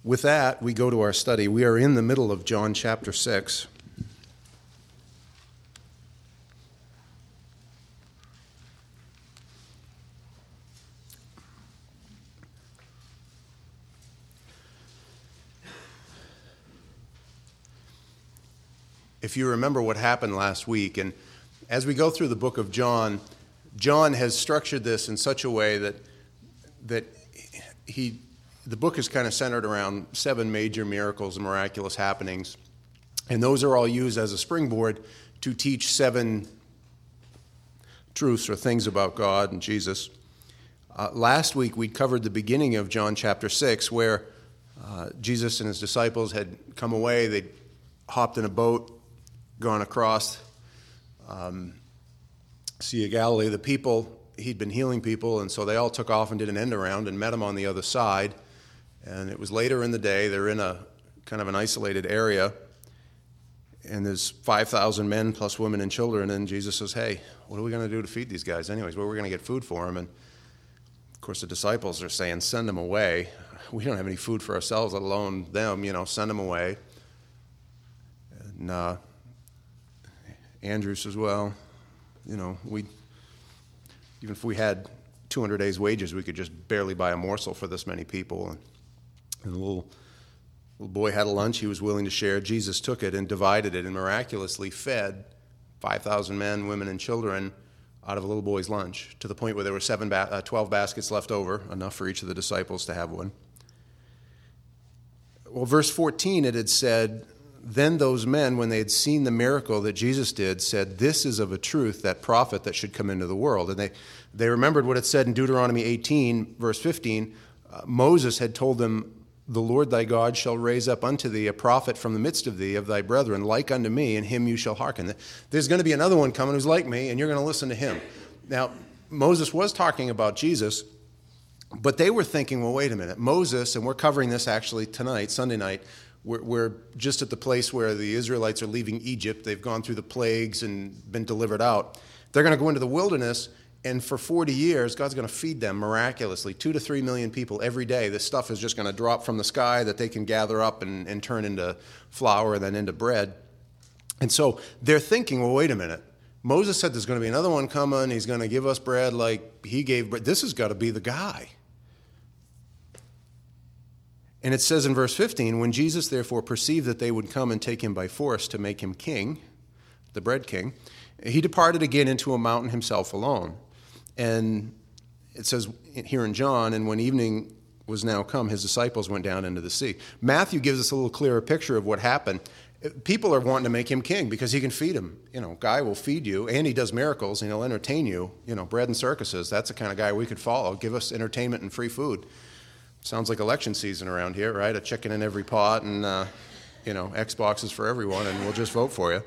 With that, we go to our study. We are in the middle of John chapter 6. If you remember what happened last week, and as we go through the book of John, John has structured this in such a way that the book is kind of centered around 7 major miracles and miraculous happenings, and those are all used as a springboard to teach 7 truths or things about God and Jesus. Last week we covered the beginning of John chapter 6, where Jesus and his disciples had come away. They'd hopped in a boat, gone across Sea of Galilee. The people, he'd been healing people, and so they all took off and did an end around and met him on the other side. And it was later in the day. They're in a kind of an isolated area, and there's 5,000 men plus women and children, and Jesus says, hey, what are we going to do to feed these guys anyways? Where are we going to get food for them? And of course the disciples are saying, send them away. We don't have any food for ourselves, let alone them, send them away. And Andrew says, well, even if we had 200 days' wages, we could just barely buy a morsel for this many people. And the little boy had a lunch he was willing to share. Jesus took it and divided it and miraculously fed 5,000 men, women, and children out of a little boy's lunch, to the point where there were 12 baskets left over, enough for each of the disciples to have one. Well, verse 14, it had said, then those men, when they had seen the miracle that Jesus did, said, this is of a truth that prophet that should come into the world. And they remembered what it said in Deuteronomy 18, verse 15. Moses had told them, the Lord thy God shall raise up unto thee a prophet from the midst of thee, of thy brethren, like unto me, and him you shall hearken. There's going to be another one coming who's like me, and you're going to listen to him. Now, Moses was talking about Jesus, but they were thinking, well, wait a minute. Moses, and we're covering this actually tonight, Sunday night, we're just at the place where the Israelites are leaving Egypt. They've gone through the plagues and been delivered out. They're going to go into the wilderness, and for 40 years, God's going to feed them miraculously. 2 to 3 million people every day. This stuff is just going to drop from the sky that they can gather up and turn into flour and then into bread. And so they're thinking, well, wait a minute. Moses said there's going to be another one coming. He's going to give us bread like he gave bread. This has got to be the guy. And it says in verse 15, when Jesus therefore perceived that they would come and take him by force to make him king, the bread king, he departed again into a mountain himself alone. And it says here in John, and when evening was now come, his disciples went down into the sea. Matthew gives us a little clearer picture of what happened. People are wanting to make him king because he can feed them. Guy will feed you, and he does miracles, and he'll entertain you. Bread and circuses, that's the kind of guy we could follow. Give us entertainment and free food. Sounds like election season around here, right? A chicken in every pot and, Xboxes for everyone, and we'll just vote for you.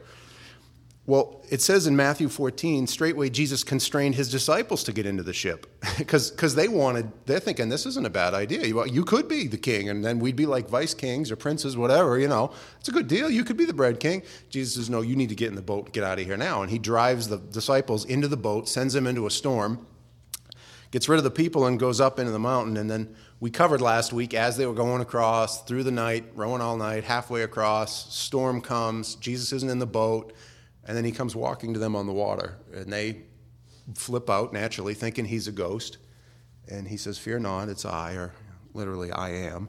Well, it says in Matthew 14, straightway Jesus constrained his disciples to get into the ship because they're thinking this isn't a bad idea. You could be the king, and then we'd be like vice kings or princes, whatever, It's a good deal. You could be the bread king. Jesus says, no, you need to get in the boat and get out of here now. And he drives the disciples into the boat, sends them into a storm, gets rid of the people and goes up into the mountain. And then we covered last week as they were going across through the night, rowing all night, halfway across, storm comes, Jesus isn't in the boat, and then he comes walking to them on the water. And they flip out naturally, thinking he's a ghost. And he says, fear not, it's I, or literally I am.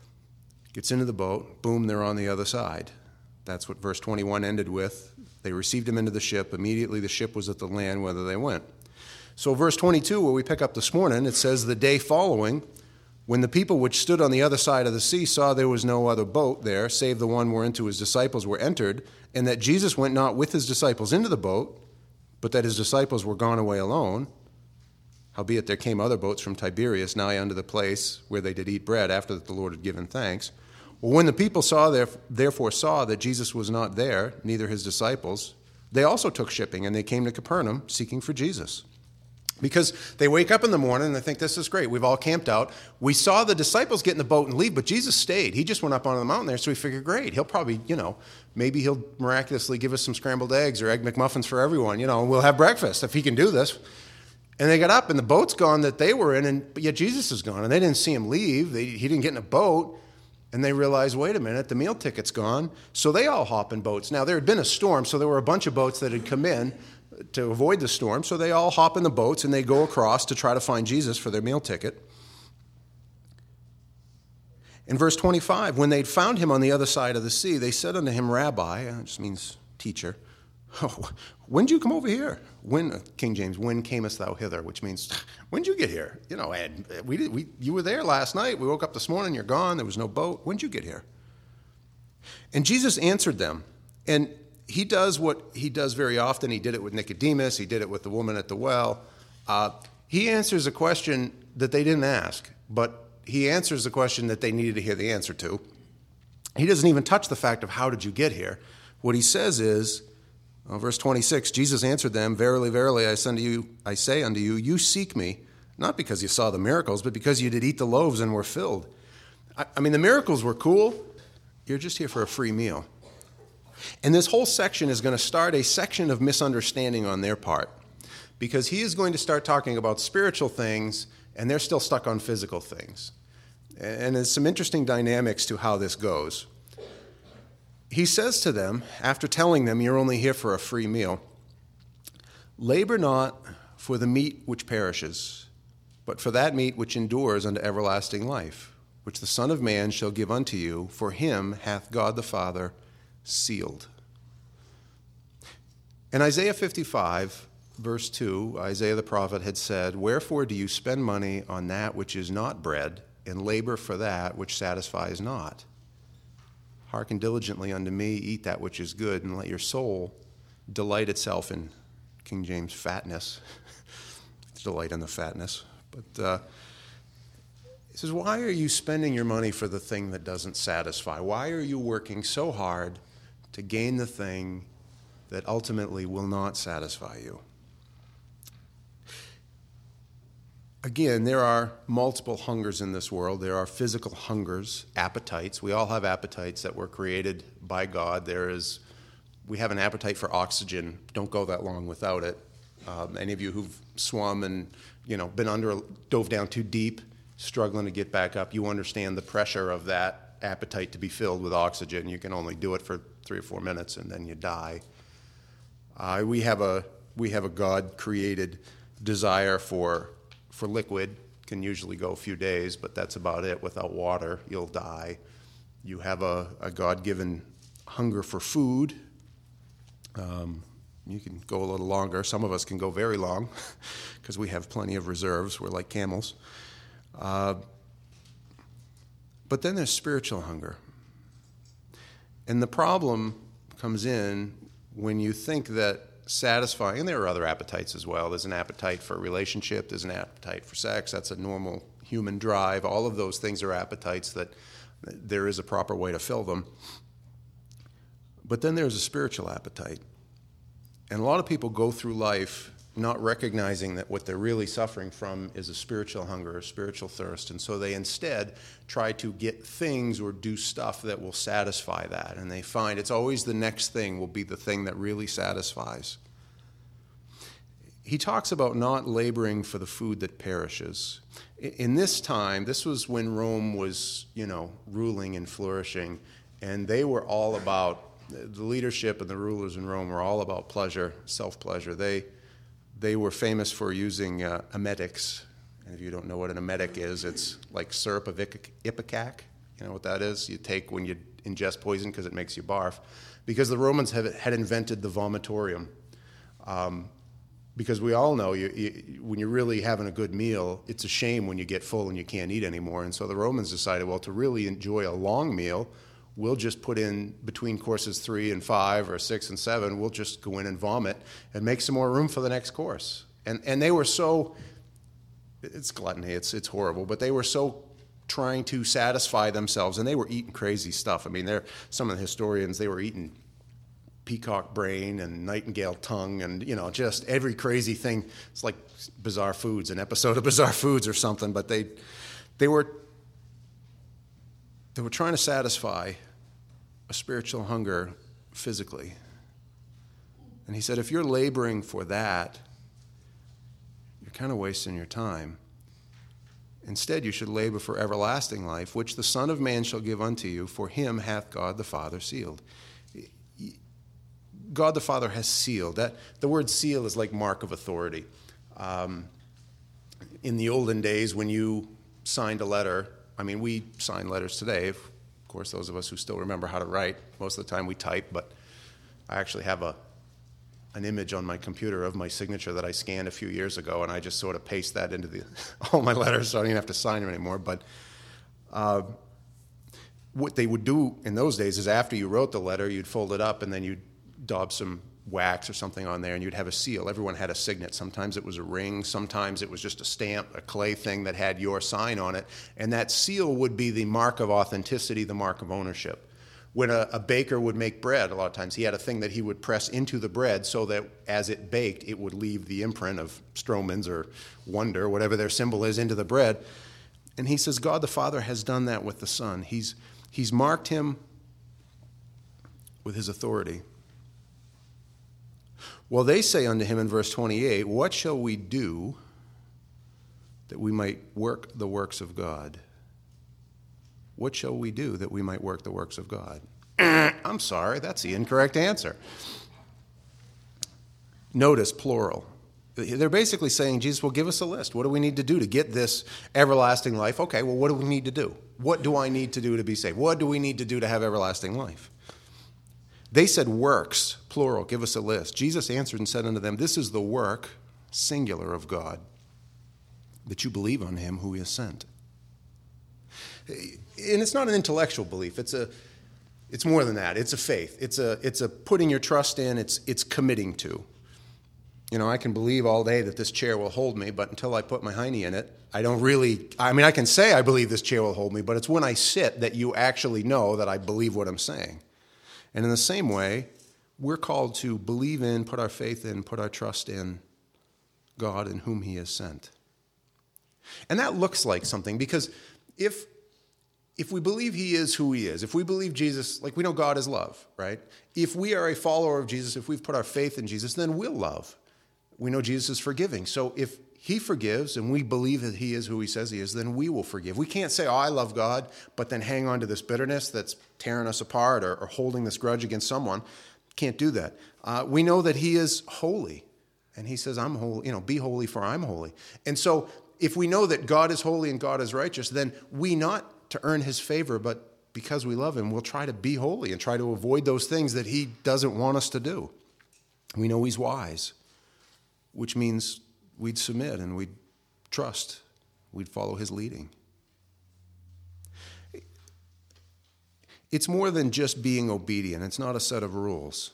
Gets into the boat, boom, they're on the other side. That's what verse 21 ended with. They received him into the ship. Immediately the ship was at the land whither they went. So verse 22, where we pick up this morning, it says, the day following, when the people which stood on the other side of the sea saw there was no other boat there, save the one whereinto his disciples were entered, and that Jesus went not with his disciples into the boat, but that his disciples were gone away alone, howbeit there came other boats from Tiberias nigh unto the place where they did eat bread after that the Lord had given thanks. Well, when the people therefore saw that Jesus was not there, neither his disciples, they also took shipping, and they came to Capernaum seeking for Jesus. Because they wake up in the morning and they think, this is great. We've all camped out. We saw the disciples get in the boat and leave, but Jesus stayed. He just went up onto the mountain there, so we figured, great. He'll probably, maybe he'll miraculously give us some scrambled eggs or egg McMuffins for everyone, and we'll have breakfast if he can do this. And they got up, and the boat's gone that they were in, but yet Jesus is gone. And they didn't see him leave. He didn't get in a boat. And they realize, wait a minute, the meal ticket's gone. So they all hop in boats. Now, there had been a storm, so there were a bunch of boats that had come in to avoid the storm. So they all hop in the boats and they go across to try to find Jesus for their meal ticket. In verse 25, when they'd found him on the other side of the sea, they said unto him, Rabbi, which means teacher, oh, when did you come over here? When, King James, when camest thou hither? Which means, when did you get here? You know, you were there last night. We woke up this morning, you're gone. There was no boat. When did you get here? And Jesus answered them. And he does what he does very often. He did it with Nicodemus. He did it with the woman at the well. He answers a question that they didn't ask, but he answers the question that they needed to hear the answer to. He doesn't even touch the fact of how did you get here. What he says is, verse 26, Jesus answered them, Verily, verily, I say unto you, you seek me, not because you saw the miracles, but because you did eat the loaves and were filled. I mean, the miracles were cool. You're just here for a free meal. And this whole section is going to start a section of misunderstanding on their part, because he is going to start talking about spiritual things, and they're still stuck on physical things. And there's some interesting dynamics to how this goes. He says to them, after telling them you're only here for a free meal, labor not for the meat which perishes, but for that meat which endures unto everlasting life, which the Son of Man shall give unto you, for him hath God the Father sealed. In Isaiah 55, verse 2, Isaiah the prophet had said, Wherefore do you spend money on that which is not bread, and labor for that which satisfies not? Hearken diligently unto me, eat that which is good, and let your soul delight itself in, King James, fatness. Delight in the fatness. But he says, why are you spending your money for the thing that doesn't satisfy? Why are you working so hard to gain the thing that ultimately will not satisfy you? Again, there are multiple hungers in this world. There are physical hungers, appetites. We all have appetites that were created by God. We have an appetite for oxygen. Don't go that long without it. Any of you who've swum and dove down too deep, struggling to get back up, you understand the pressure of that appetite to be filled with oxygen. You can only do it for 3 or 4 minutes, and then you die. We have a God-created desire for liquid. Can usually go a few days, but that's about it. Without water, you'll die. You have a God-given hunger for food. You can go a little longer. Some of us can go very long because we have plenty of reserves. We're like camels. But then there's spiritual hunger. And the problem comes in when you think that satisfying, and there are other appetites as well. There's an appetite for a relationship. There's an appetite for sex. That's a normal human drive. All of those things are appetites that there is a proper way to fill them. But then there's a spiritual appetite. And a lot of people go through life not recognizing that what they're really suffering from is a spiritual hunger, a spiritual thirst. And so they instead try to get things or do stuff that will satisfy that. And they find it's always the next thing will be the thing that really satisfies. He talks about not laboring for the food that perishes. In this time, this was when Rome was, ruling and flourishing. And they were all about, the leadership and the rulers in Rome were all about pleasure, self-pleasure. They were famous for using emetics. And if you don't know what an emetic is, it's like syrup of ipecac. You know what that is? You take when you ingest poison because it makes you barf. Because the Romans had invented the vomitorium. Because we all know when you're really having a good meal, it's a shame when you get full and you can't eat anymore. And so the Romans decided, well, to really enjoy a long meal, we'll just put in between courses 3 and 5 or 6 and 7, we'll just go in and vomit and make some more room for the next course. And they were so, it's gluttony, it's horrible, but they were so trying to satisfy themselves, and they were eating crazy stuff. I mean, some of the historians, they were eating peacock brain and nightingale tongue and, just every crazy thing. It's like Bizarre Foods, an episode of Bizarre Foods or something, but they were trying to satisfy a spiritual hunger physically. And he said, if you're laboring for that, you're kind of wasting your time. Instead, you should labor for everlasting life, which the Son of Man shall give unto you, for him hath God the Father sealed. God the Father has sealed. The word seal is like mark of authority. In the olden days, when you signed a letter, we sign letters today. Of course, those of us who still remember how to write, most of the time we type, but I actually have an image on my computer of my signature that I scanned a few years ago, and I just sort of paste that into all my letters, so I don't even have to sign them anymore. But what they would do in those days is after you wrote the letter, you'd fold it up, and then you'd daub some wax or something on there, and you'd have a seal. Everyone had a signet. Sometimes it was a ring. Sometimes it was just a stamp, a clay thing that had your sign on it. And that seal would be the mark of authenticity, the mark of ownership. When a baker would make bread, a lot of times he had a thing that he would press into the bread so that as it baked, it would leave the imprint of Stroman's or Wonder, whatever their symbol is, into the bread. And he says God the Father has done that with the Son. He's marked him with his authority. Well, they say unto him in verse 28, what shall we do that we might work the works of God? What shall we do that we might work the works of God? I'm sorry, that's the incorrect answer. Notice plural. They're basically saying, Jesus, well, give us a list. What do we need to do to get this everlasting life? Okay, well, what do we need to do? What do I need to do to be saved? What do we need to do to have everlasting life? They said works, plural, give us a list. Jesus answered and said unto them, this is the work, singular, of God, that you believe on him who he has sent. And it's not an intellectual belief. It's more than that. It's a faith. It's a putting your trust in. It's committing to. I can believe all day that this chair will hold me, but until I put my hiney in it, I don't really, I can say I believe this chair will hold me, but it's when I sit that you actually know that I believe what I'm saying. And in the same way, we're called to believe in, put our faith in, put our trust in God in whom he has sent. And that looks like something, because if we believe he is who he is, if we believe Jesus, like we know God is love, right? If we are a follower of Jesus, if we've put our faith in Jesus, then we'll love. We know Jesus is forgiving. So if he forgives and we believe that he is who he says he is, then we will forgive. We can't say, I love God, but then hang on to this bitterness that's tearing us apart or holding this grudge against someone. Can't do that. We know that he is holy. And he says, I'm holy, be holy for I'm holy. And so if we know that God is holy and God is righteous, then we not to earn his favor, but because we love him, we'll try to be holy and try to avoid those things that he doesn't want us to do. We know he's wise, which means we'd submit and we'd trust. We'd follow his leading. It's more than just being obedient. It's not a set of rules.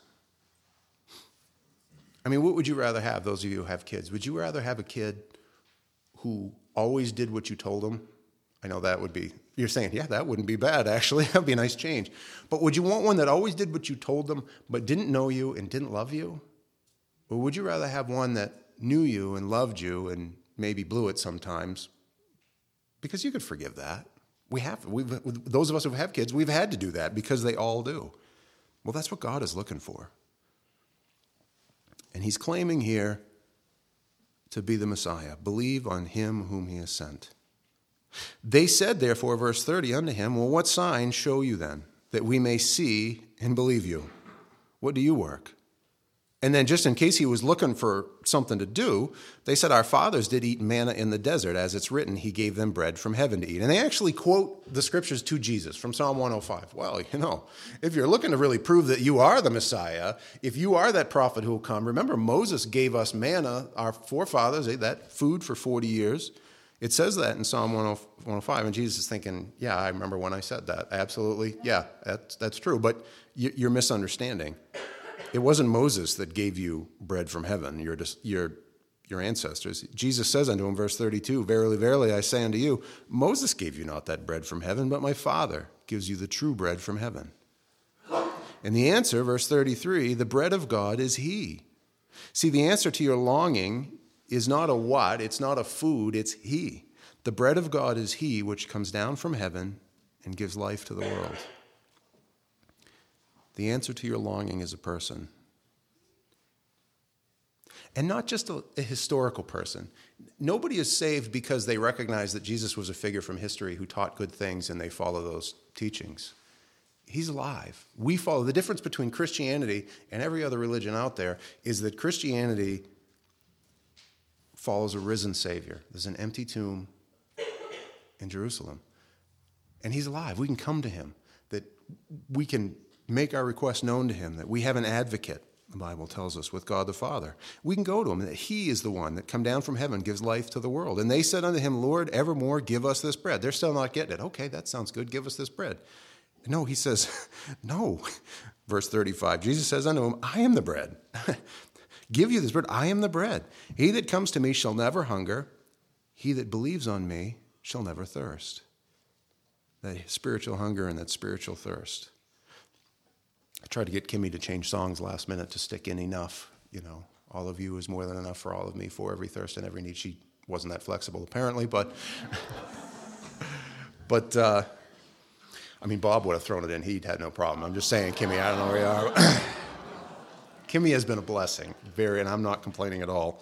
What would you rather have, those of you who have kids? Would you rather have a kid who always did what you told them? I know that would be, you're saying, yeah, that wouldn't be bad, actually. That would be a nice change. But would you want one that always did what you told them, but didn't know you and didn't love you? Or would you rather have one that knew you and loved you and maybe blew it sometimes? Because you could forgive that. Those of us who have kids, we've had to do that because they all do. Well, that's what God is looking for. And he's claiming here to be the Messiah. Believe on him whom he has sent. They said, therefore, verse 30, unto him, well, what sign show you then, that we may see and believe you? What do you work? And then just in case he was looking for something to do, they said, our fathers did eat manna in the desert. As it's written, he gave them bread from heaven to eat. And they actually quote the scriptures to Jesus from Psalm 105. Well, if you're looking to really prove that you are the Messiah, if you are that prophet who will come, remember Moses gave us manna, our forefathers ate that food for 40 years. It says that in Psalm 105, and Jesus is thinking, yeah, I remember when I said that. Absolutely, yeah, that's true. But you're misunderstanding. It wasn't Moses that gave you bread from heaven, your ancestors. Jesus says unto him, verse 32, verily, verily, I say unto you, Moses gave you not that bread from heaven, but my Father gives you the true bread from heaven. And the answer, verse 33, the bread of God is he. See, the answer to your longing is not a what, it's not a food, it's he. The bread of God is he which comes down from heaven and gives life to the world. The answer to your longing is a person. And not just a historical person. Nobody is saved because they recognize that Jesus was a figure from history who taught good things and they follow those teachings. He's alive. We follow. The difference between Christianity and every other religion out there is that Christianity follows a risen Savior. There's an empty tomb in Jerusalem. And he's alive. We can come to him. That we can make our requests known to him. That we have an advocate, the Bible tells us, with God the Father. We can go to him. That he is the one that come down from heaven, gives life to the world. And they said unto him, Lord, evermore give us this bread. They're still not getting it. Okay, that sounds good. Give us this bread. No, he says, no. Verse 35, Jesus says unto him, I am the bread. Give you this bread. I am the bread. He that comes to me shall never hunger. He that believes on me shall never thirst. That spiritual hunger and that spiritual thirst. I tried to get Kimmy to change songs last minute to stick in enough. All of you is more than enough for all of me, for every thirst and every need. She wasn't that flexible apparently, but Bob would have thrown it in. He'd had no problem. I'm just saying, Kimmy, I don't know where you are. Kimmy has been a blessing, and I'm not complaining at all.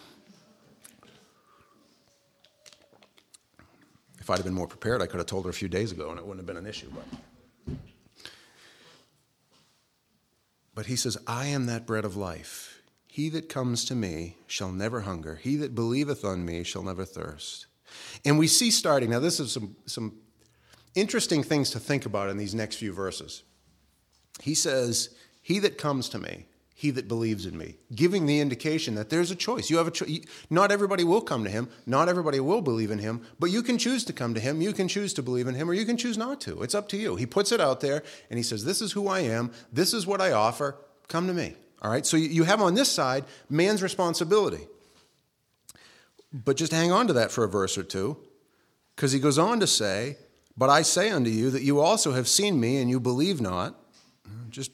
If I'd have been more prepared, I could have told her a few days ago, and it wouldn't have been an issue. But he says, I am that bread of life. He that comes to me shall never hunger. He that believeth on me shall never thirst. And we see starting, now this is some interesting things to think about in these next few verses. He says, he that comes to me, he that believes in me, giving the indication that there's a choice. You have a choice. Not everybody will come to him. Not everybody will believe in him, but you can choose to come to him. You can choose to believe in him, or you can choose not to. It's up to you. He puts it out there, and he says, this is who I am. This is what I offer. Come to me. All right? So you have on this side man's responsibility. But just hang on to that for a verse or two, because he goes on to say, but I say unto you that you also have seen me and you believe not. Just,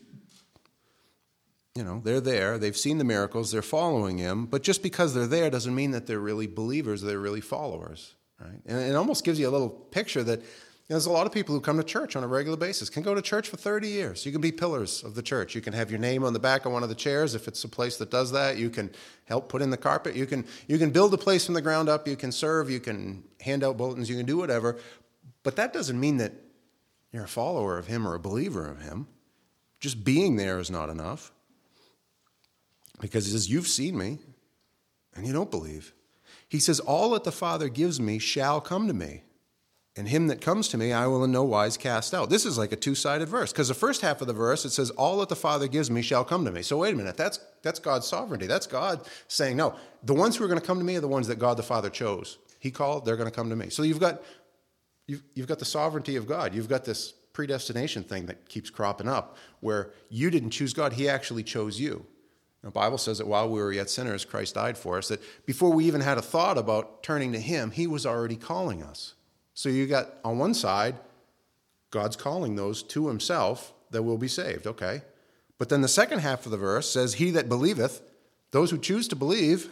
they're there. They've seen the miracles. They're following him. But just because they're there doesn't mean that they're really believers. They're really followers. Right? And it almost gives you a little picture that there's a lot of people who come to church on a regular basis, can go to church for 30 years. You can be pillars of the church. You can have your name on the back of one of the chairs if it's a place that does that. You can help put in the carpet. You can build a place from the ground up. You can serve. You can hand out bulletins. You can do whatever. But that doesn't mean that you're a follower of him or a believer of him. Just being there is not enough. Because he says, you've seen me, and you don't believe. He says, all that the Father gives me shall come to me. And him that comes to me, I will in no wise cast out. This is like a two-sided verse. Because the first half of the verse, it says, all that the Father gives me shall come to me. So wait a minute, that's God's sovereignty. That's God saying, no, the ones who are going to come to me are the ones that God the Father chose. He called, they're going to come to me. So you've got the sovereignty of God. You've got this predestination thing that keeps cropping up where you didn't choose God. He actually chose you. The Bible says that while we were yet sinners, Christ died for us, that before we even had a thought about turning to him, he was already calling us. So you got on one side, God's calling those to himself that will be saved, okay? But then the second half of the verse says, he that believeth, those who choose to believe,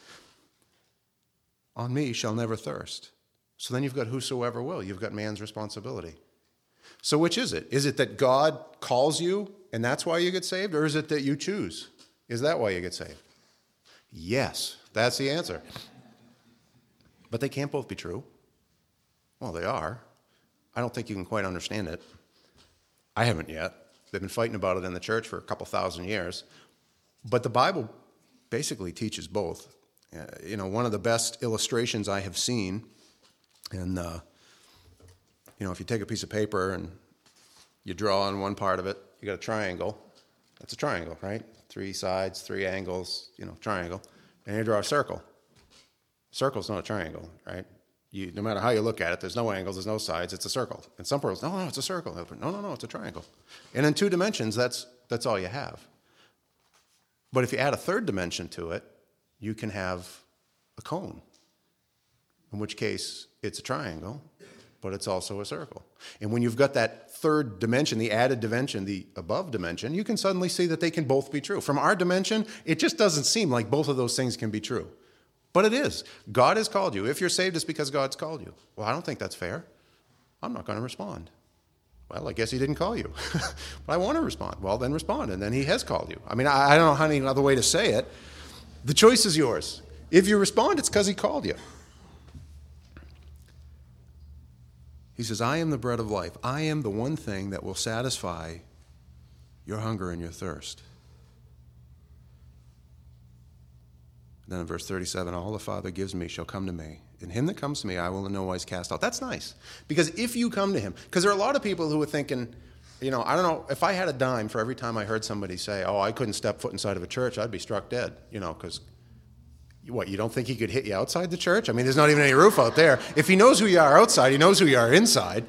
on me shall never thirst. So then you've got whosoever will. You've got man's responsibility. So which is it? Is it that God calls you and that's why you get saved? Or is it that you choose? Is that why you get saved? Yes, that's the answer. But they can't both be true. Well, they are. I don't think you can quite understand it. I haven't yet. They've been fighting about it in the church for a couple thousand years. But the Bible basically teaches both. One of the best illustrations I have seen, and if you take a piece of paper and you draw on one part of it, you got a triangle. That's a triangle, right? 3 sides, 3 angles, triangle. And you draw a circle. Circle's not a triangle, right? No matter how you look at it, there's no angles, there's no sides, it's a circle. And some people, no, it's a circle. No, it's a triangle. And in 2 dimensions, that's all you have. But if you add a third dimension to it, you can have a cone, in which case it's a triangle, but it's also a circle. And when you've got that third dimension, the added dimension, the above dimension, you can suddenly see that they can both be true. From our dimension, it just doesn't seem like both of those things can be true. But it is. God has called you. If you're saved, it's because God's called you. Well, I don't think that's fair. I'm not going to respond. Well, I guess he didn't call you. But I want to respond. Well, then respond. And then he has called you. I don't know any other way to say it. The choice is yours. If you respond, it's because he called you. He says, I am the bread of life. I am the one thing that will satisfy your hunger and your thirst. Then in verse 37, all the Father gives me shall come to me. And him that comes to me, I will in no wise cast out. That's nice. Because if you come to him, because there are a lot of people who are thinking, I don't know, if I had a dime for every time I heard somebody say, I couldn't step foot inside of a church, I'd be struck dead, because what, you don't think he could hit you outside the church? I mean, there's not even any roof out there. If he knows who you are outside, he knows who you are inside.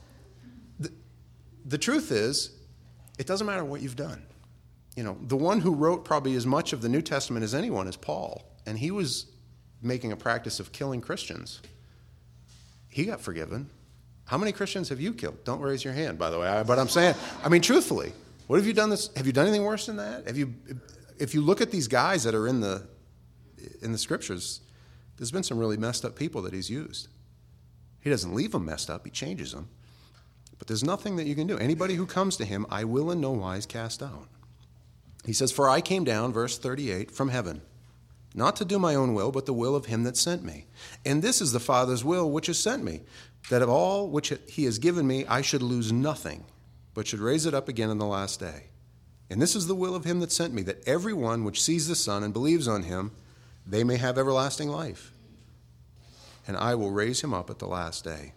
The truth is, it doesn't matter what you've done. The one who wrote probably as much of the New Testament as anyone is Paul, and he was making a practice of killing Christians. He got forgiven. How many Christians have you killed? Don't raise your hand, by the way. But I'm saying, truthfully, what have you done this? Have you done anything worse than that? If you look at these guys that are in the scriptures, there's been some really messed up people that he's used. He doesn't leave them messed up. He changes them. But there's nothing that you can do. Anybody who comes to him, I will in no wise cast out. He says, for I came down, verse 38, from heaven, not to do my own will, but the will of him that sent me. And this is the Father's will which has sent me, that of all which he has given me, I should lose nothing, but should raise it up again in the last day. And this is the will of him that sent me, that every one which sees the Son and believes on him, they may have everlasting life. And I will raise him up at the last day.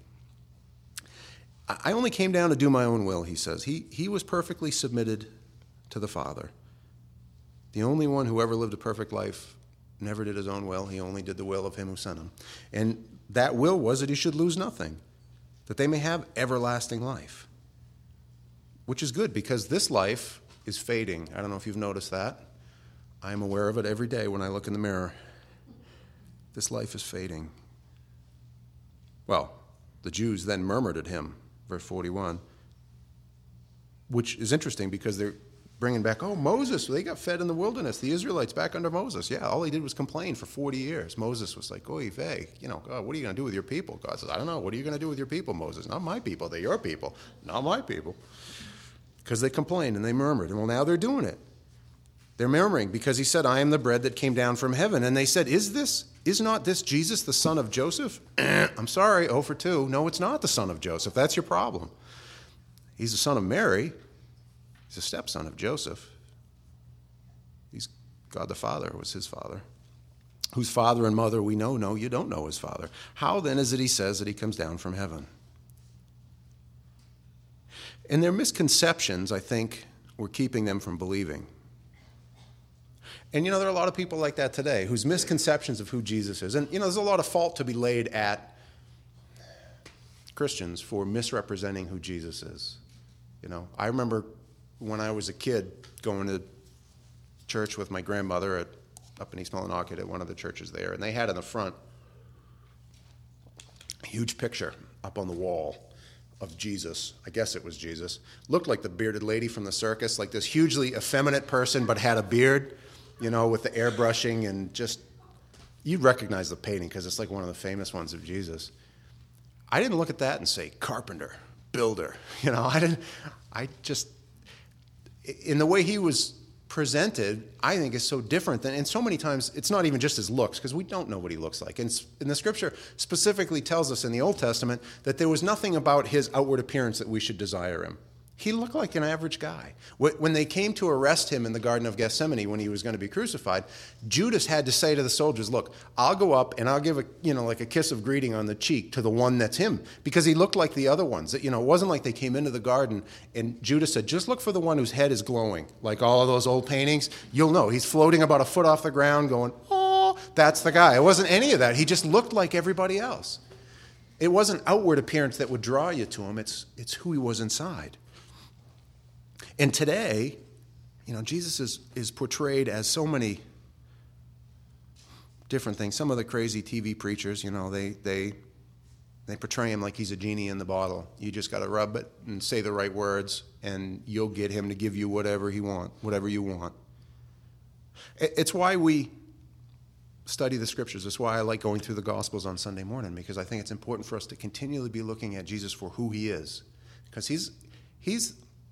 I only came down to do my own will, he says. He was perfectly submitted to the Father. The only one who ever lived a perfect life never did his own will. He only did the will of him who sent him. And that will was that he should lose nothing, that they may have everlasting life, which is good because this life is fading. I don't know if you've noticed that. I'm aware of it every day when I look in the mirror. This life is fading. Well, the Jews then murmured at him, verse 41, which is interesting because they're bringing back, Moses, they got fed in the wilderness. The Israelites back under Moses. Yeah, all he did was complain for 40 years. Moses was like, oy vey, God, what are you going to do with your people? God says, I don't know. What are you going to do with your people, Moses? Not my people. They're your people. Not my people. Because they complained and they murmured. And well, now they're doing it. They're murmuring because he said, I am the bread that came down from heaven. And they said, is not this Jesus, the son of Joseph? I'm sorry, 0 for 2. No, it's not the son of Joseph. That's your problem. He's the son of Mary. He's a stepson of Joseph. He's God the Father was his father, whose father and mother we know. No, you don't know his father. How then is it he says that he comes down from heaven? And their misconceptions, I think, were keeping them from believing. And, there are a lot of people like that today whose misconceptions of who Jesus is. And, there's a lot of fault to be laid at Christians for misrepresenting who Jesus is. I remember when I was a kid going to church with my grandmother up in East Millinocket at one of the churches there, and they had in the front a huge picture up on the wall of Jesus. I guess it was Jesus. Looked like the bearded lady from the circus, like this hugely effeminate person, but had a beard, with the airbrushing and just, you'd recognize the painting because it's like one of the famous ones of Jesus. I didn't look at that and say, carpenter, builder. In the way he was presented, I think is so different than, and so many times it's not even just his looks, because we don't know what he looks like. And the scripture specifically tells us in the Old Testament that there was nothing about his outward appearance that we should desire him. He looked like an average guy. When they came to arrest him in the Garden of Gethsemane when he was going to be crucified, Judas had to say to the soldiers, look, I'll go up and I'll give a kiss of greeting on the cheek to the one that's him, because he looked like the other ones. It wasn't like they came into the garden and Judas said, just look for the one whose head is glowing, like all of those old paintings. You'll know. He's floating about a foot off the ground going, oh, that's the guy. It wasn't any of that. He just looked like everybody else. It wasn't outward appearance that would draw you to him. It's who he was inside. And today, Jesus is portrayed as so many different things. Some of the crazy TV preachers, they portray him like he's a genie in the bottle. You just got to rub it and say the right words, and you'll get him to give you whatever you want. It's why we study the scriptures. That's why I like going through the Gospels on Sunday morning, because I think it's important for us to continually be looking at Jesus for who he is. Because he's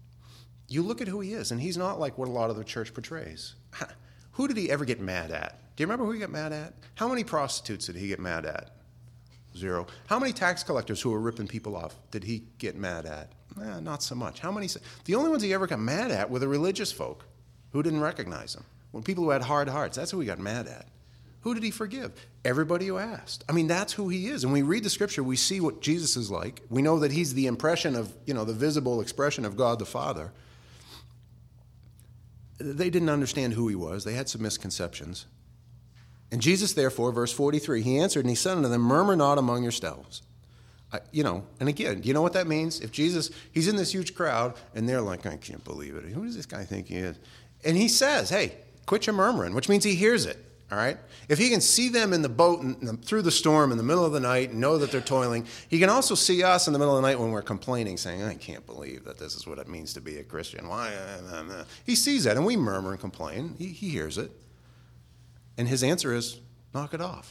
you look at who he is, and he's not like what a lot of the church portrays. Who did he ever get mad at? Do you remember who he got mad at? How many prostitutes did he get mad at? 0. How many tax collectors who were ripping people off did he get mad at? Not so much. How many? The only ones he ever got mad at were the religious folk who didn't recognize him. When people who had hard hearts, that's who he got mad at. Who did he forgive? Everybody who asked. I mean, that's who he is. And when we read the scripture, we see what Jesus is like. We know that he's the impression of, the visible expression of God the Father. They didn't understand who he was. They had some misconceptions. And Jesus, therefore, verse 43, he answered and he said unto them, murmur not among yourselves. And again, you know what that means? If Jesus, he's in this huge crowd, and they're like, I can't believe it. Who does this guy think he is? And he says, hey, quit your murmuring, which means he hears it, all right? If he can see them in the boat and through the storm in the middle of the night and know that they're toiling, he can also see us in the middle of the night when we're complaining, saying, I can't believe that this is what it means to be a Christian. Why? He sees that, and we murmur and complain. He hears it. And his answer is, knock it off.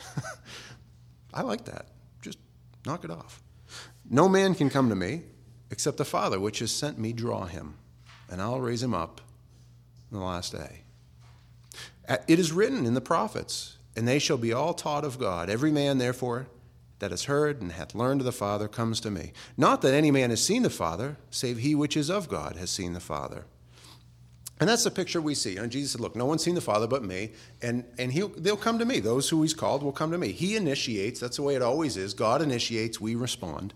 I like that. Just knock it off. No man can come to me except the Father which has sent me draw him, and I'll raise him up in the last day. It is written in the prophets, and they shall be all taught of God. Every man, therefore, that has heard and hath learned of the Father comes to me. Not that any man has seen the Father, save he which is of God has seen the Father. And that's the picture we see. Jesus said, look, no one's seen the Father but me, and they'll come to me. Those who he's called will come to me. He initiates. That's the way it always is. God initiates, we respond.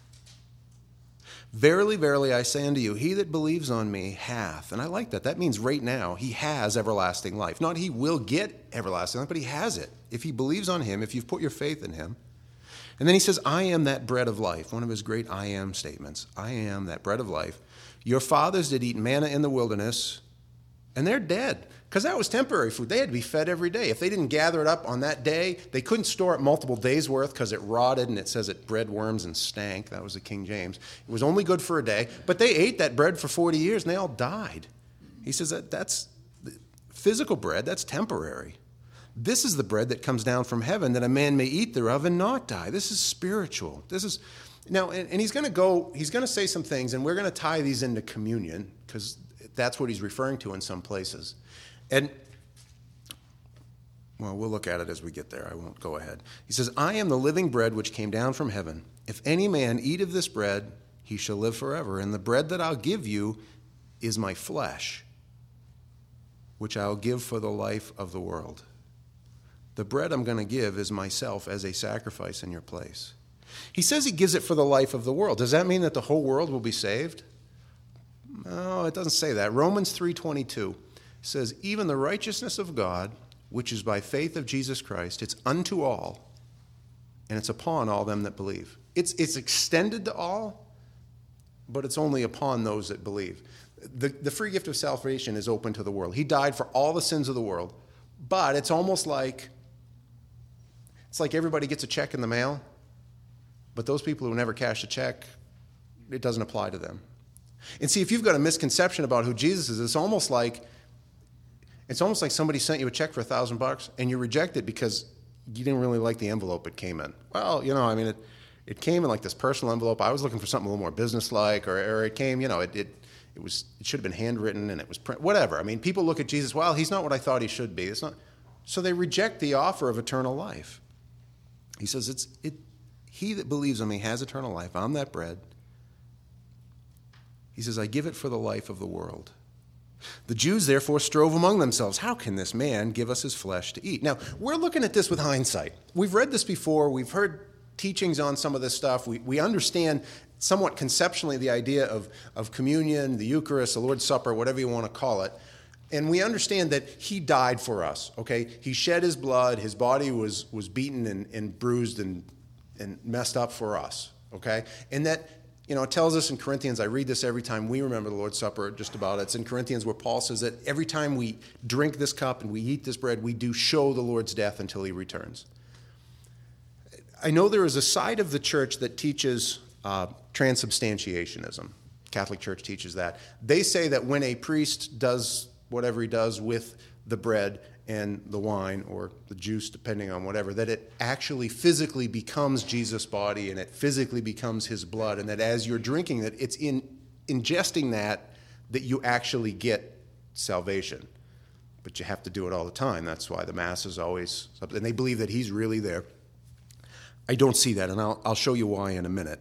Verily, verily, I say unto you, he that believes on me hath, and I like that. That means right now he has everlasting life. Not he will get everlasting life, but he has it. If he believes on him, if you've put your faith in him. And then he says, I am that bread of life. One of his great I am statements. I am that bread of life. Your fathers did eat manna in the wilderness, and they're dead, because that was temporary food. They had to be fed every day. If they didn't gather it up on that day, they couldn't store it multiple days' worth because it rotted, and it says it bred worms and stank. That was the King James. It was only good for a day, but they ate that bread for 40 years, and they all died. He says that's physical bread. That's temporary. This is the bread that comes down from heaven, that a man may eat thereof and not die. This is spiritual. This is now, and he's going to say some things, and we're going to tie these into communion, because that's what he's referring to in some places. And, well, we'll look at it as we get there. I won't go ahead. He says, I am the living bread which came down from heaven. If any man eat of this bread, he shall live forever. And the bread that I'll give you is my flesh, which I'll give for the life of the world. The bread I'm going to give is myself as a sacrifice in your place. He says he gives it for the life of the world. Does that mean that the whole world will be saved? No, it doesn't say that. Romans 3:22 says, even the righteousness of God, which is by faith of Jesus Christ, it's unto all, and it's upon all them that believe. It's extended to all, but it's only upon those that believe. The free gift of salvation is open to the world. He died for all the sins of the world, but it's almost like, everybody gets a check in the mail, but those people who never cash a check, it doesn't apply to them. And see, if you've got a misconception about who Jesus is, it's almost like somebody sent you a check for $1,000 and you reject it because you didn't really like the envelope it came in. Well, it came in like this personal envelope. I was looking for something a little more businesslike, or it came, it should have been handwritten and it was print, whatever. I mean, people look at Jesus, well, he's not what I thought he should be. It's not. So they reject the offer of eternal life. He says, he that believes on me has eternal life. I'm that bread. He says, I give it for the life of the world. The Jews, therefore, strove among themselves. How can this man give us his flesh to eat? Now, we're looking at this with hindsight. We've read this before. We've heard teachings on some of this stuff. We understand somewhat conceptually the idea of communion, the Eucharist, the Lord's Supper, whatever you want to call it. And we understand that he died for us, okay? He shed his blood. His body was beaten and bruised and messed up for us, okay? And that, it tells us in Corinthians, I read this every time we remember the Lord's Supper, just about. It's in Corinthians where Paul says that every time we drink this cup and we eat this bread, we do show the Lord's death until he returns. I know there is a side of the church that teaches transubstantiationism. Catholic Church teaches that. They say that when a priest does whatever he does with the bread and the wine or the juice, depending on whatever, that it actually physically becomes Jesus' body and it physically becomes his blood, and that as you're drinking it, it's in ingesting that you actually get salvation. But you have to do it all the time. That's why the Mass is always something. And they believe that he's really there. I don't see that, and I'll show you why in a minute.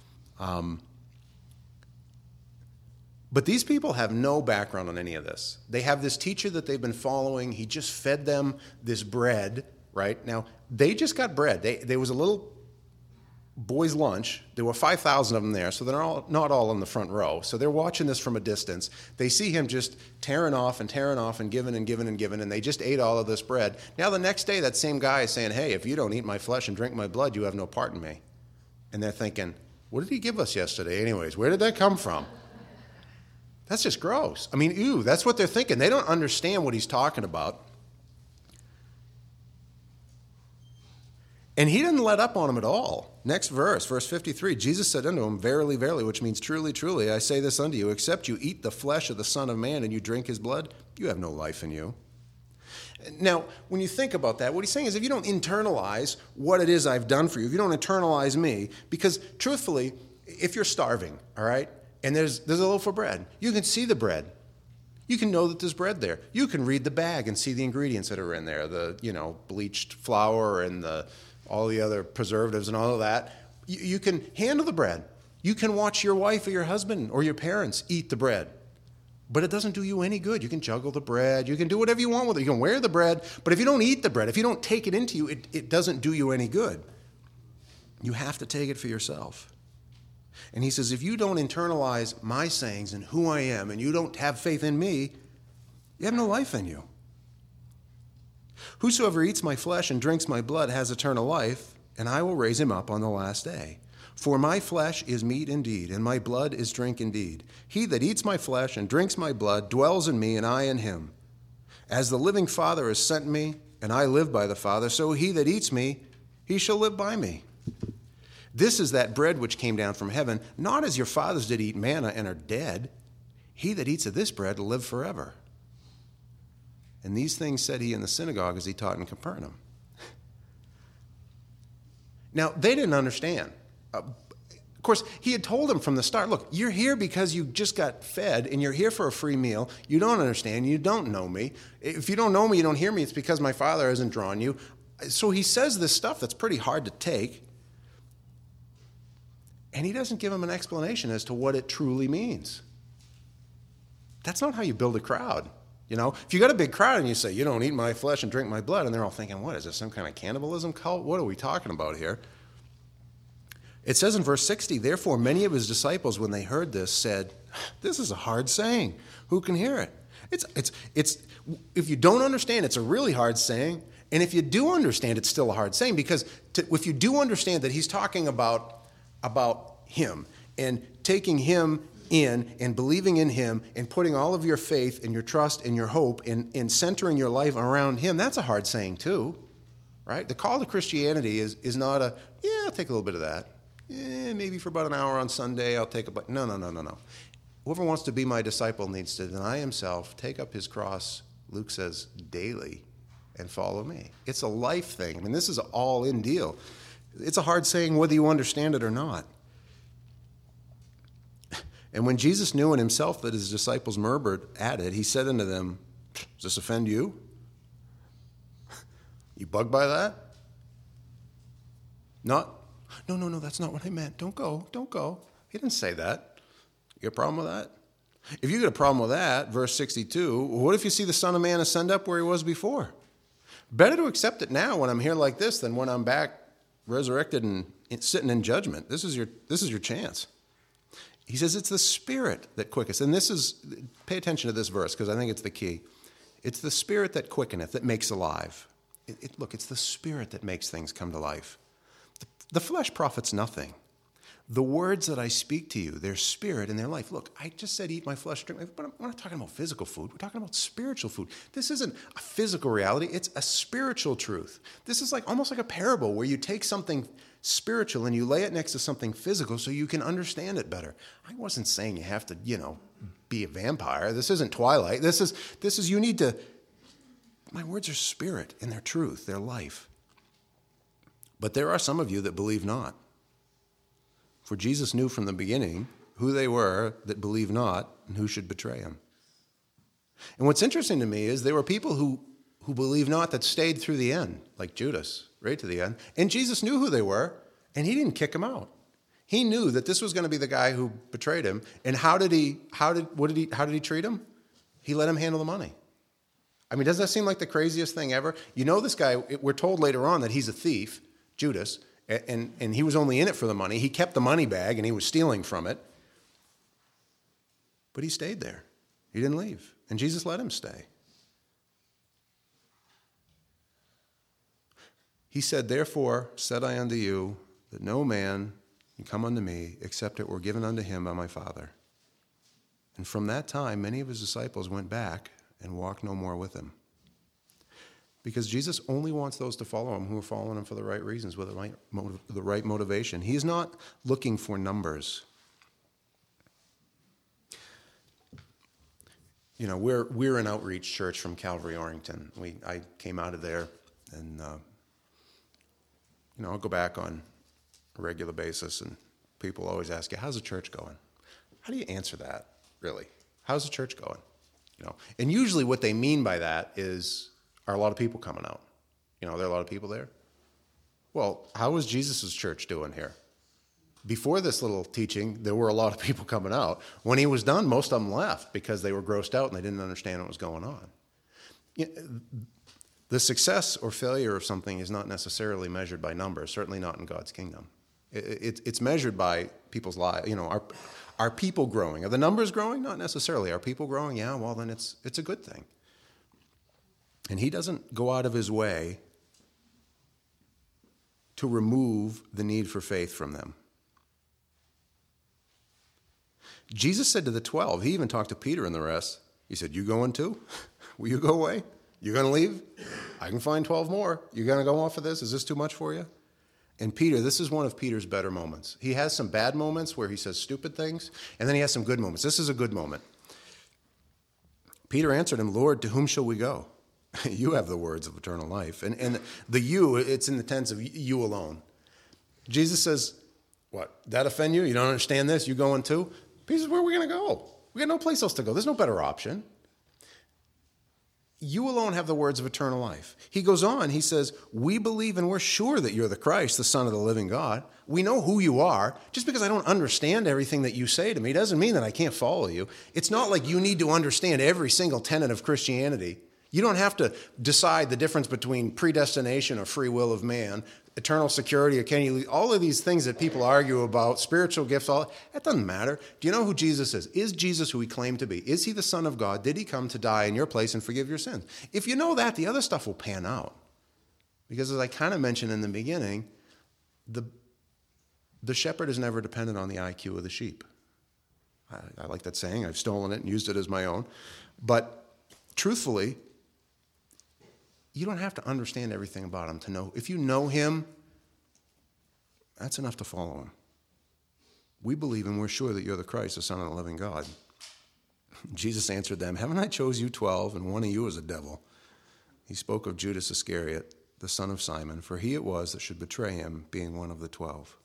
But these people have no background on any of this. They have this teacher that they've been following. He just fed them this bread, right? Now, they just got bread. There was a little boys' lunch. There were 5,000 of them there, so they're not all in the front row. So they're watching this from a distance. They see him just tearing off and giving and giving and giving, and they just ate all of this bread. Now, the next day, that same guy is saying, hey, if you don't eat my flesh and drink my blood, you have no part in me. And they're thinking, what did he give us yesterday anyways? Where did that come from? That's just gross. I mean, ew, that's what they're thinking. They don't understand what he's talking about. And he didn't let up on him at all. Next verse, verse 53, Jesus said unto him, verily, verily, which means truly, truly, I say this unto you, except you eat the flesh of the Son of Man and you drink his blood, you have no life in you. Now, when you think about that, what he's saying is if you don't internalize what it is I've done for you, if you don't internalize me, because truthfully, if you're starving, all right, and there's a loaf of bread, you can see the bread. You can know that there's bread there. You can read the bag and see the ingredients that are in there, the, bleached flour and all the other preservatives and all of that. You can handle the bread. You can watch your wife or your husband or your parents eat the bread. But it doesn't do you any good. You can juggle the bread. You can do whatever you want with it. You can wear the bread. But if you don't eat the bread, if you don't take it into you, it doesn't do you any good. You have to take it for yourself. And he says, if you don't internalize my sayings and who I am, and you don't have faith in me, you have no life in you. Whosoever eats my flesh and drinks my blood has eternal life, and I will raise him up on the last day. For my flesh is meat indeed, and my blood is drink indeed. He that eats my flesh and drinks my blood dwells in me, and I in him. As the living Father has sent me, and I live by the Father, so he that eats me, he shall live by me. This is that bread which came down from heaven, not as your fathers did eat manna and are dead. He that eats of this bread will live forever. And these things said he in the synagogue as he taught in Capernaum. Now, they didn't understand. Of course, he had told them from the start, look, you're here because you just got fed, and you're here for a free meal. You don't understand. You don't know me. If you don't know me, you don't hear me, it's because my Father hasn't drawn you. So he says this stuff that's pretty hard to take. And he doesn't give them an explanation as to what it truly means. That's not how you build a crowd. If you got a big crowd and you say, you don't eat my flesh and drink my blood, and they're all thinking, what, is this some kind of cannibalism cult? What are we talking about here? It says in verse 60, therefore many of his disciples, when they heard this, said, this is a hard saying. Who can hear it? It's if you don't understand, it's a really hard saying. And if you do understand, it's still a hard saying, because if you do understand that he's talking about him and taking him in and believing in him and putting all of your faith and your trust and your hope and centering your life around him, that's a hard saying too, right? The call to Christianity is not I'll take a little bit of that. Maybe for about an hour on Sunday, I'll take No. Whoever wants to be my disciple needs to deny himself, take up his cross, Luke says, daily, and follow me. It's a life thing. I mean, this is an all-in deal. It's a hard saying whether you understand it or not. And when Jesus knew in himself that his disciples murmured at it, he said unto them, does this offend you? You bugged by that? Not? No, that's not what I meant. Don't go. He didn't say that. You got a problem with that? If you got a problem with that, verse 62, what if you see the Son of Man ascend up where he was before? Better to accept it now when I'm here like this than when I'm back resurrected and sitting in judgment. This is your chance. He says it's the Spirit that quickens. And pay attention to this verse because I think it's the key. It's the Spirit that quickeneth, that makes alive. Look, it's the Spirit that makes things come to life. The flesh profits nothing. The words that I speak to you, their spirit and their life. Look, I just said eat my flesh, drink my, but we're not talking about physical food. We're talking about spiritual food. This isn't a physical reality. It's a spiritual truth. This is almost like a parable where you take something spiritual and you lay it next to something physical so you can understand it better. I wasn't saying you have to, be a vampire. This isn't Twilight. This is you need to, my words are spirit and they're truth, they're life. But there are some of you that believe not. For Jesus knew from the beginning who they were that believe not and who should betray him. And what's interesting to me is there were people who believe not that stayed through the end, like Judas, right to the end. And Jesus knew who they were, and he didn't kick them out. He knew that this was going to be the guy who betrayed him. And how did he treat him? He let him handle the money. I mean, doesn't that seem like the craziest thing ever? You know, this guy, we're told later on that he's a thief, Judas, and he was only in it for the money. He kept the money bag and he was stealing from it. But he stayed there. He didn't leave. And Jesus let him stay. He said, "Therefore said I unto you, that no man can come unto me, except it were given unto him by my Father." And from that time, many of his disciples went back and walked no more with him. Because Jesus only wants those to follow him who are following him for the right reasons, with the right motivation. He's not looking for numbers. You know, we're an outreach church from Calvary, Orrington. I came out of there, and I'll go back on a regular basis, and people always ask you, "How's the church going?" How do you answer that, really? How's the church going? And usually what they mean by that is, are a lot of people coming out? Are there a lot of people there? Well, how was Jesus' church doing here? Before this little teaching, there were a lot of people coming out. When he was done, most of them left because they were grossed out and they didn't understand what was going on. The success or failure of something is not necessarily measured by numbers, certainly not in God's kingdom. It's measured by people's lives. Are people growing? Are the numbers growing? Not necessarily. Are people growing? Yeah, well, then it's a good thing. And he doesn't go out of his way to remove the need for faith from them. Jesus said to the 12, he even talked to Peter and the rest. He said, "You going too? Will you go away? You going to leave? I can find 12 more. You going to go off of this? Is this too much for you?" And Peter, this is one of Peter's better moments. He has some bad moments where he says stupid things, and then he has some good moments. This is a good moment. Peter answered him, "Lord, to whom shall we go? You have the words of eternal life." And the you, it's in the tense of you alone. Jesus says, "What, that offend you? You don't understand this? You going too?" Peter says, "Where are we going to go? We got no place else to go. There's no better option. You alone have the words of eternal life." He goes on, he says, "We believe and we're sure that you're the Christ, the Son of the living God. We know who you are. Just because I don't understand everything that you say to me doesn't mean that I can't follow you. It's not like you need to understand every single tenet of Christianity. You don't have to decide the difference between predestination or free will of man, eternal security or can you leave, all of these things that people argue about, spiritual gifts, all that doesn't matter. Do you know who Jesus is? Is Jesus who he claimed to be? Is he the Son of God? Did he come to die in your place and forgive your sins? If you know that, the other stuff will pan out. Because as I kind of mentioned in the beginning, the shepherd is never dependent on the IQ of the sheep. I like that saying. I've stolen it and used it as my own. But truthfully, you don't have to understand everything about him to know. If you know him, that's enough to follow him. We believe and we're sure that you're the Christ, the Son of the living God. Jesus answered them, "Haven't I chose you 12, and one of you is a devil?" He spoke of Judas Iscariot, the son of Simon, for he it was that should betray him, being one of the 12.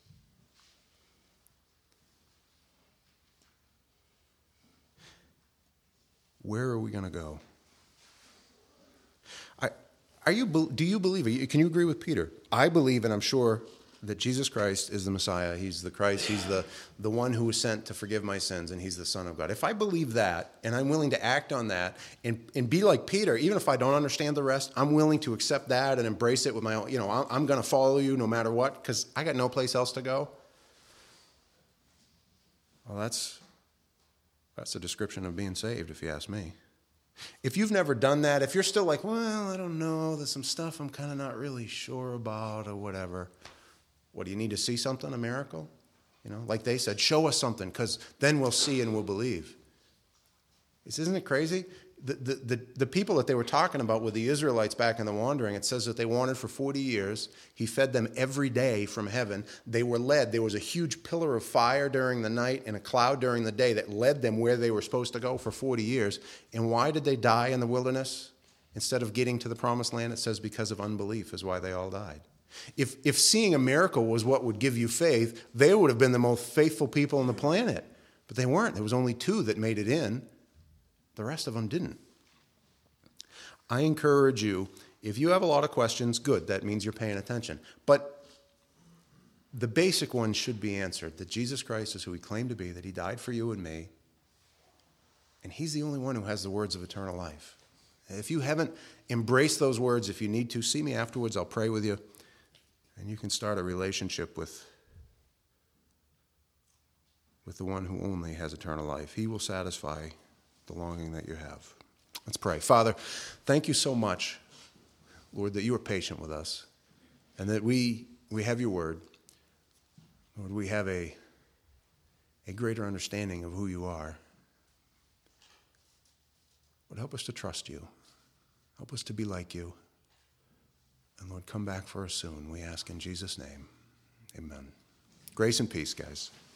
Where are we going to go? Do you believe? Can you agree with Peter? I believe, and I'm sure, that Jesus Christ is the Messiah. He's the Christ. He's the one who was sent to forgive my sins, and he's the Son of God. If I believe that, and I'm willing to act on that, and be like Peter, even if I don't understand the rest, I'm willing to accept that and embrace it with my own, I'm going to follow you no matter what, because I got no place else to go. Well, that's a description of being saved, if you ask me. If you've never done that, if you're still like, well, I don't know, there's some stuff I'm kind of not really sure about or whatever. What, do you need to see something, a miracle? Like they said, show us something, because then we'll see and we'll believe. Isn't it crazy? The people that they were talking about with the Israelites back in the wandering, it says that they wandered for 40 years. He fed them every day from heaven. They were led. There was a huge pillar of fire during the night and a cloud during the day that led them where they were supposed to go for 40 years. And why did they die in the wilderness instead of getting to the promised land? It says because of unbelief is why they all died. If seeing a miracle was what would give you faith, they would have been the most faithful people on the planet. But they weren't. There was only 2 that made it in. The rest of them didn't. I encourage you, if you have a lot of questions, good. That means you're paying attention. But the basic ones should be answered, that Jesus Christ is who he claimed to be, that he died for you and me, and he's the only one who has the words of eternal life. If you haven't embraced those words, if you need to, see me afterwards. I'll pray with you, and you can start a relationship with the one who only has eternal life. He will satisfy the longing that you have. Let's pray. Father, thank you so much, Lord, that you are patient with us and that we have your word. Lord, we have a greater understanding of who you are. Lord, help us to trust you. Help us to be like you. And Lord, come back for us soon. We ask in Jesus' name. Amen. Grace and peace, guys.